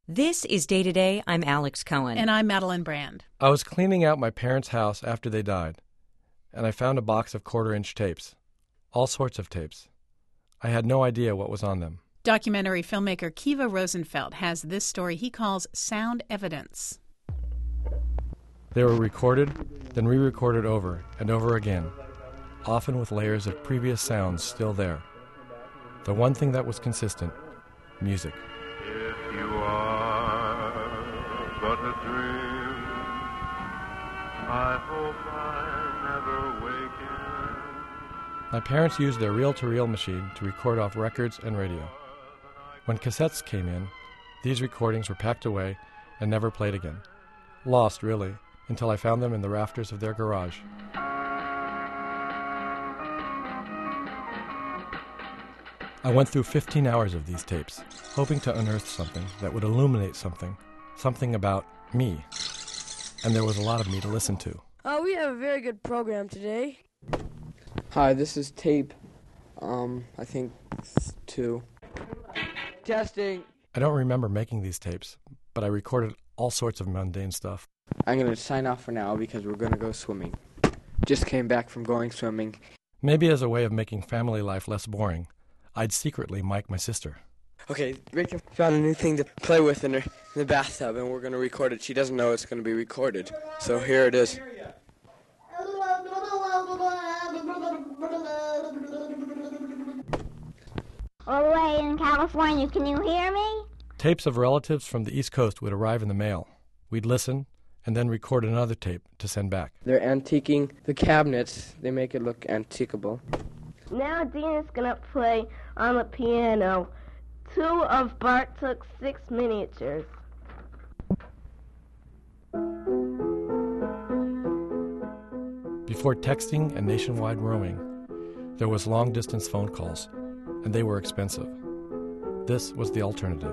This is Day to Day. I'm Alex Cohen. And I'm Madeline Brand. I was cleaning out my parents' house after they died, and I found a box of quarter-inch tapes. All sorts of tapes. I had no idea what was on them. Documentary filmmaker Kiva Rosenfeld has this story he calls sound evidence. They were recorded, then re-recorded over and over again, often with layers of previous sounds still there. The one thing that was consistent, music. If you are but a dream, I hope I never waken. My parents used their reel-to-reel machine to record off records and radio. When cassettes came in, these recordings were packed away and never played again. Lost, really, until I found them in the rafters of their garage. I went through 15 hours of these tapes, hoping to unearth something that would illuminate something about me. And there was a lot of me to listen to. We have a very good program today. Hi, this is tape, I think 2. Testing. I don't remember making these tapes, but I recorded all sorts of mundane stuff. I'm going to sign off for now because we're going to go swimming. Just came back from going swimming. Maybe as a way of making family life less boring, I'd secretly mic my sister. Okay, Rachel found a new thing to play with in the bathtub, and we're going to record it. She doesn't know it's going to be recorded. So here it is. All the way in California, can you hear me? Tapes of relatives from the East Coast would arrive in the mail. We'd listen, and then record another tape to send back. They're antiquing the cabinets. They make it look antiquable. Now Dina's going to play on the piano 2 of Bartók's 6 miniatures. Before texting and nationwide roaming, there was long-distance phone calls, and they were expensive. This was the alternative.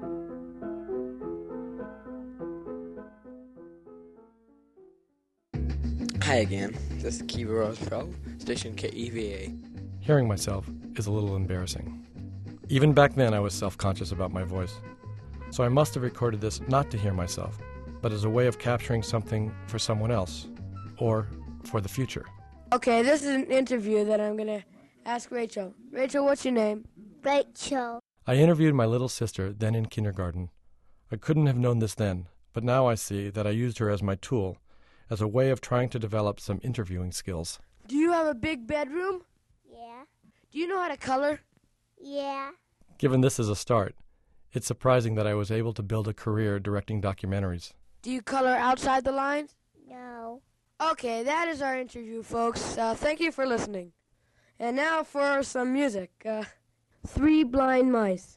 Hi again. This is Kiva Rosenfeld, station KEVA. Hearing myself is a little embarrassing. Even back then, I was self-conscious about my voice. So I must have recorded this not to hear myself, but as a way of capturing something for someone else, or for the future. Okay, this is an interview that I'm going to ask Rachel. Rachel, what's your name? Rachel. I interviewed my little sister, then in kindergarten. I couldn't have known this then, but now I see that I used her as my tool, as a way of trying to develop some interviewing skills. Do you have a big bedroom? Yeah. Do you know how to color? Yeah. Given this as a start, it's surprising that I was able to build a career directing documentaries. Do you color outside the lines? No. Okay, that is our interview, folks. Thank you for listening. And now for some music. 3 Blind Mice.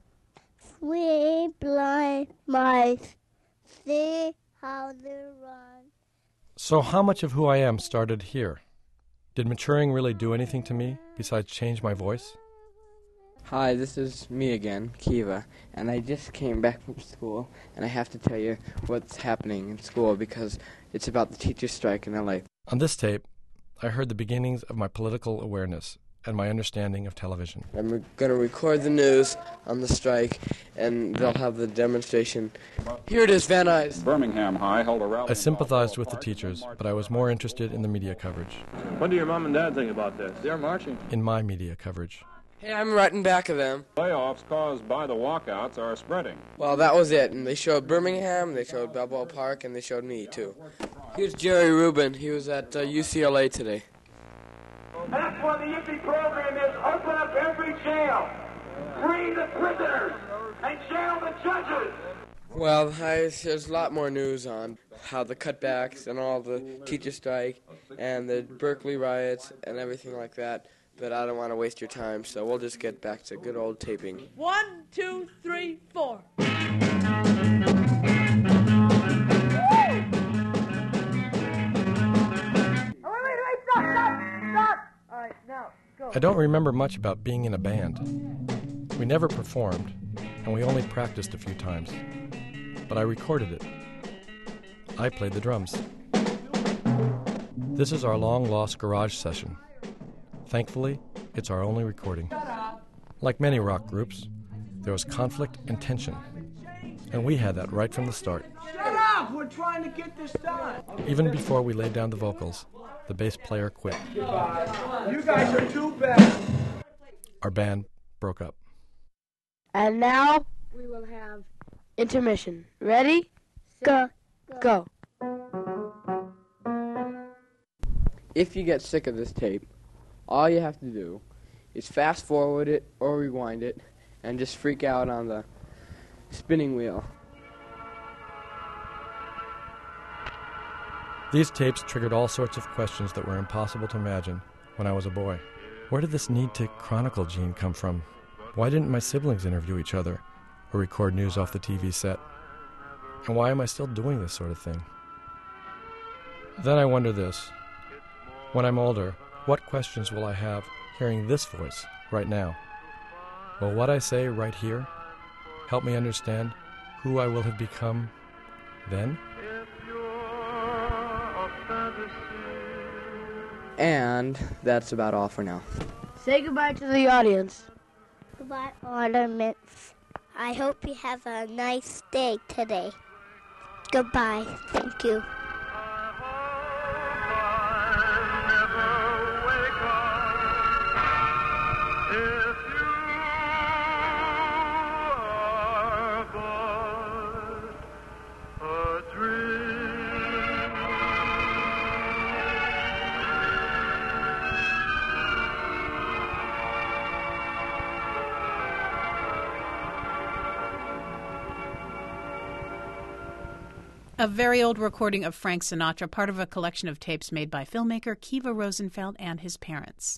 3 blind mice. See how they run. So how much of who I am started here? Did maturing really do anything to me besides change my voice? Hi, this is me again, Kiva, and I just came back from school, and I have to tell you what's happening in school because it's about the teacher strike in LA. On this tape, I heard the beginnings of my political awareness and my understanding of television. I'm going to record the news on the strike, and they'll have the demonstration. Here it is, Van Nuys. Birmingham High held a rally. I sympathized with the teachers, but I was more interested in the media coverage. What do your mom and dad think about this? They're marching. In my media coverage. Hey, I'm right in back of them. Layoffs caused by the walkouts are spreading. Well, that was it, and they showed Birmingham, they showed Balboa Park, and they showed me, too. Here's Jerry Rubin. He was at UCLA today. That's what the Yippee program is. Open up every jail. Free the prisoners and jail the judges. Well, there's a lot more news on how the cutbacks and all the teacher strike and the Berkeley riots and everything like that. But I don't want to waste your time, so we'll just get back to good old taping. 1, 2, 3, 4. I don't remember much about being in a band. We never performed, and we only practiced a few times. But I recorded it. I played the drums. This is our long-lost garage session. Thankfully, it's our only recording. Like many rock groups, there was conflict and tension. And we had that right from the start. Shut up! We're trying to get this done. Even before we laid down the vocals, the bass player quit. You guys are too bad. Our band broke up. And now we will have intermission. Ready? Go. Go. If you get sick of this tape, all you have to do is fast forward it or rewind it and just freak out on the spinning wheel. These tapes triggered all sorts of questions that were impossible to imagine when I was a boy. Where did this need to chronicle gene come from? Why didn't my siblings interview each other or record news off the TV set? And why am I still doing this sort of thing? Then I wonder this. When I'm older, what questions will I have hearing this voice right now? Will what I say right here help me understand who I will have become then? And that's about all for now. Say goodbye to the audience. Goodbye, ornaments. I hope you have a nice day today. Goodbye. Thank you. A very old recording of Frank Sinatra, part of a collection of tapes made by filmmaker Kiva Rosenfeld and his parents.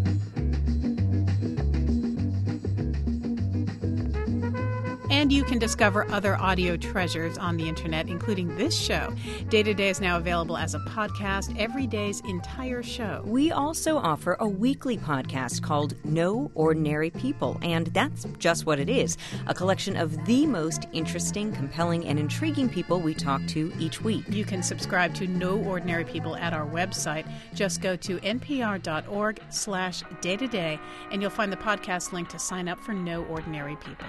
And you can discover other audio treasures on the internet, including this show. Day to Day is now available as a podcast, every day's entire show. We also offer a weekly podcast called No Ordinary People, and that's just what it is, a collection of the most interesting, compelling, and intriguing people we talk to each week. You can subscribe to No Ordinary People at our website. Just go to npr.org/day-to-day, and you'll find the podcast link to sign up for No Ordinary People.